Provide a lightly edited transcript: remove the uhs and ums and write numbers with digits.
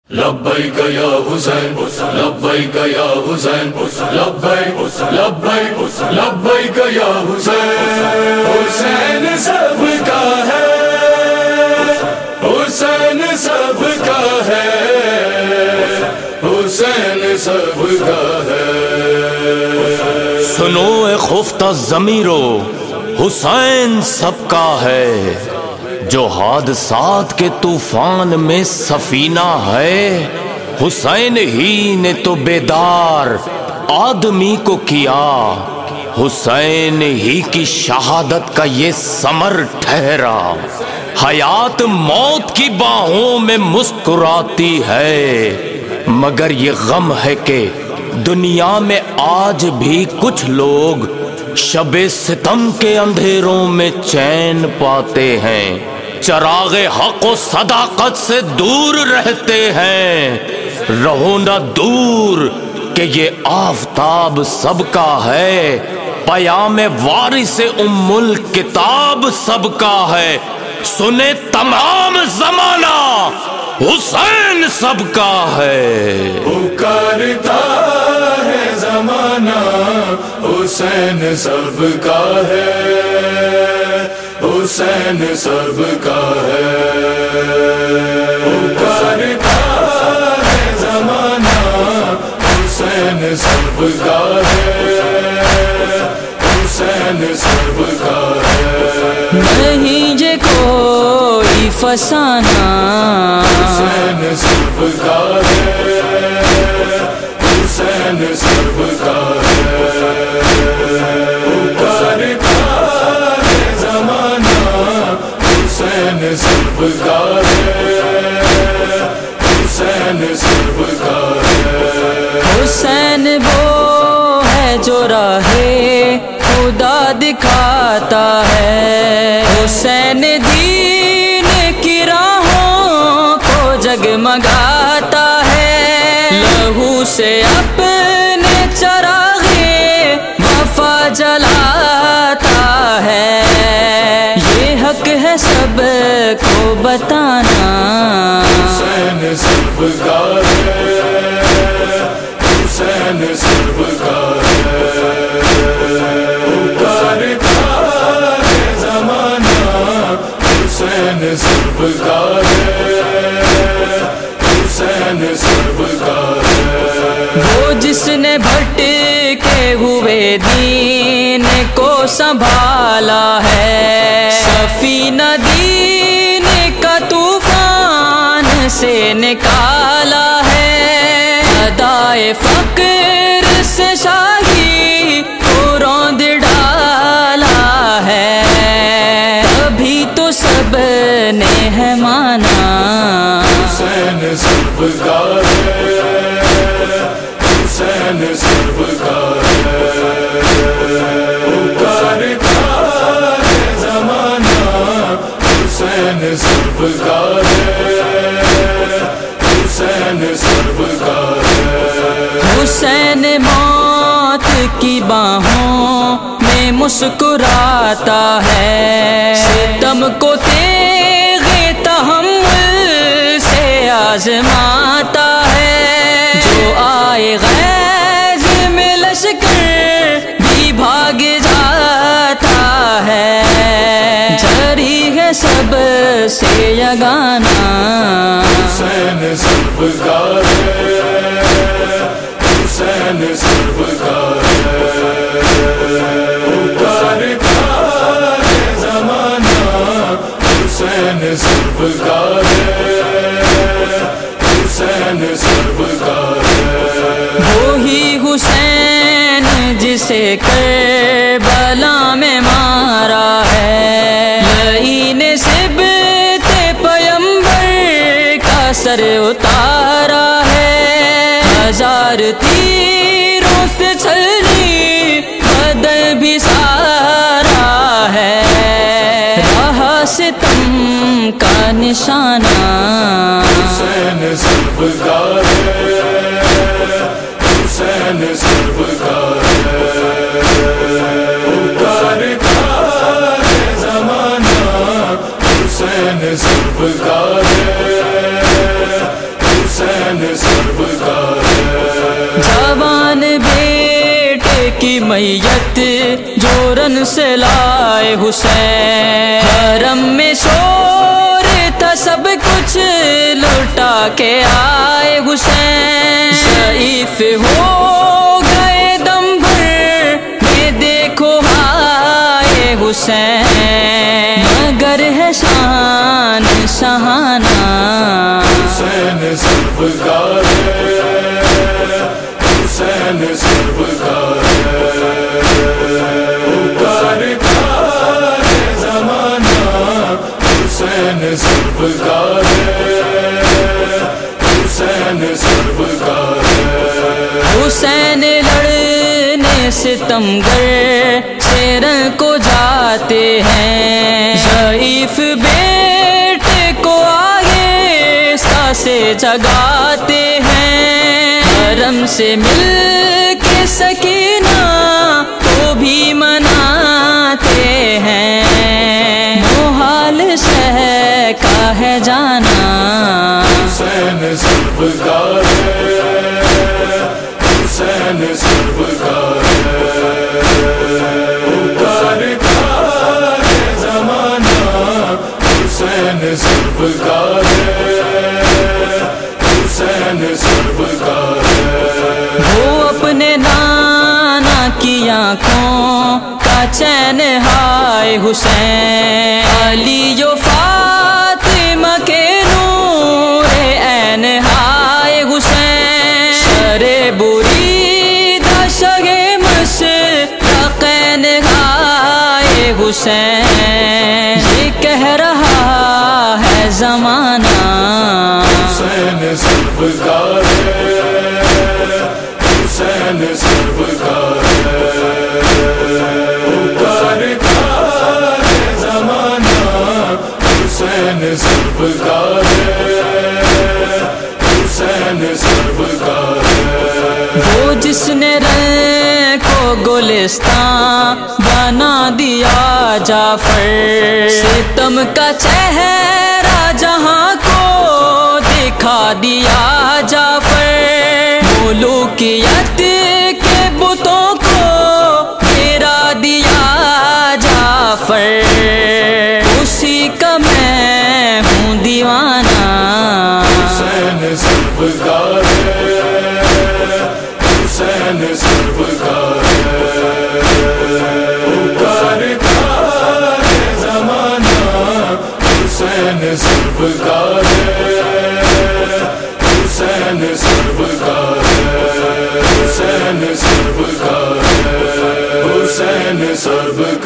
لبیک یا حسین لبیک یا حسین لبیک لبیک لبیک یا حسین حسین سب کا ہے حسین سب کا ہے حسین سب کا ہے سنو اے خفتہ ضمیرو حسین سب کا ہے جو حادثات کے طوفان میں سفینہ ہے حسین ہی نے تو بیدار آدمی کو کیا حسین ہی کی شہادت کا یہ ثمر ٹھہرا حیات موت کی باہوں میں مسکراتی ہے مگر یہ غم ہے کہ دنیا میں آج بھی کچھ لوگ شب ستم کے اندھیروں میں چین پاتے ہیں چراغ حق و صداقت سے دور رہتے ہیں رہو نہ دور کہ یہ آفتاب سب کا ہے پیام وارث ام الکتاب سب کا ہے سنے تمام زمانہ حسین سب کا ہے پکارتا ہے زمانہ حسین سب کا ہے حسین سب کا ہے پکارتا ہے زمانہ حسین سب کا ہے حسین سب کا ہے نہیں جے کوئی فسانہ حسین سب کا ہے حسین سب کا ہے پکارتا ہے زمانہ حسین سب کا ہے حسین سب کا ہے حسین وہ ہے جو راہ خدا دکھاتا ہے حسین دین کی راہوں کو جگمگاتا ہے لہو سے اپنے چراغے وفا جلاتا ہے یہ حق ہے سب کو بتانا حسین سب کا ہے حسین سب کا ہے پکارتا ہے زمانہ حسین سب کا ہے حسین سب کا ہے وہ جس نے بھٹکے ہوئے دین کو سنبھالا ہے سفینہ دین کا طوفان سے نکالا ہے ادائے فقر سے شاہی کو روند ڈالا ہے تبھی تو سب نے ہے مانا حسین سب کا ہے حسین سب کا ہے پکارتا ہے زمانہ حسین سب کا ہے حسین سب کا ہے حسین موت کی باہوں میں مسکراتا ہے ستم کو تیغ تحمل سے آزماتا ہے جو آئے غیظ میں لشکر بھی بھاگ جاتا ہے جری ہے سب سے یگانا حسین سب کا ہے حسین سب کا ہے پکارتا ہے زمانہ حسین سب کا ہے حسین سب کا ہے وہی حسین جسے کربلا میں مارا ہے لعین سبط پیمبر کا سر اتارا ہے ہزار تیروں سے چھلنی بدن بھی سارا ہے راہ ستم کا نشانہ حسین سب کا ہے حسین سب کا ہے پکارتا ہے زمانہ حسین سب کا ہے حسین کی میت جورن سے لائے حسین، حرم میں شور تھا سب کچھ لٹا کے آئے حسین، ضعیف ہو گئے دم بھر میں دیکھو آئے حسین، مگر ہے شان شہانہ حسین سرکار ہے، حسین سرکار ہے، پکارتا ہے زمانہ حسین سرکار ہے، حسین سرکار ہے، حسین لڑنے ستمگر شیرن کو جاتے ہیں، ضعیف بیٹے کو آگے سا سے جگاتے ہیں، حرم سے مل کے سکینہ کو بھی مناتے ہیں، محال شہ کا ہے جانا حسین سرکار ہے، حسین سرکار ہے، پکارتا ہے زمانہ حسین سرکار ہے، حسین سرکار ہے، وہ اپنے نانا کی آنکھوں کا چین ہائے حسین، علی و فاطمہ کے نور عین ہائے حسین، شرے بری دشگے مشرقین ہائے حسین، یہ کہہ رہا ہے زمانہ حسین سرکار ہے، حسین سرکار ہے، پکارتا ہے زمانہ حسین سرکار ہے، حسین سرکار ہے، وہ جس نے رن کو گلستان بنا دیا جعفر، ستم کا چہرہ جہاں کو دکھا دیا جعفر، ملوکیت کے بتوں کو گرا دیا جعفر، اسی کا میں ہوں دیوانہ حسین سرکار ہے، حسین سرکار ہے، پکارتا ہے زمانہ حسین سرکار ہے، حسین سرکار ہے، حسین سرکار ہے، حسین سرکار